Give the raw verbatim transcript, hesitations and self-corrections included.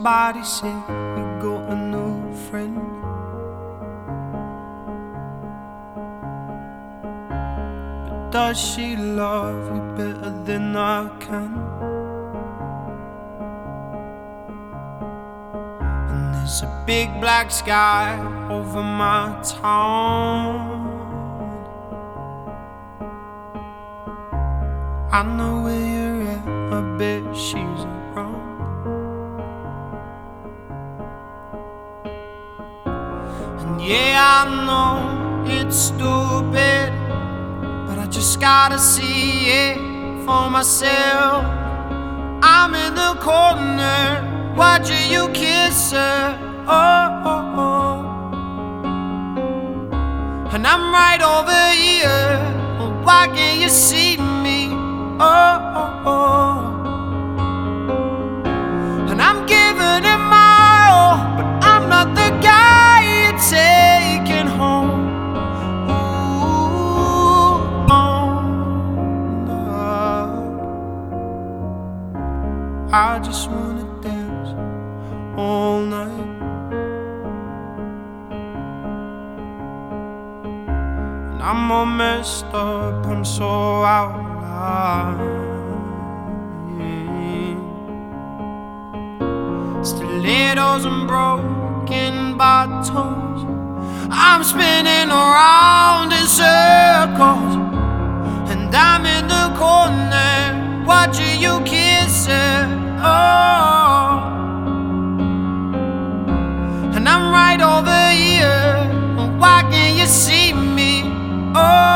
Somebody say you got a new friend, but does she love you better than I can? And there's a big black sky over my town. I know where you're at, I bet she's around. And yeah, I know it's stupid, but I just gotta see it for myself. I'm in the corner, watching you kiss her, oh, oh, oh. And I'm right over here, why can't you see me? Oh, oh, oh. And I'm giving it my all, but I'm not the guy you're taking home. Ooh, oh, no. I just wanna dance all night. And I'm all messed up, I'm so out of line. Stilettos and broken bottles, I'm spinning around in circles. And I'm in the corner, watching you kiss her, oh. And I'm right over here, why can't you see me? Oh.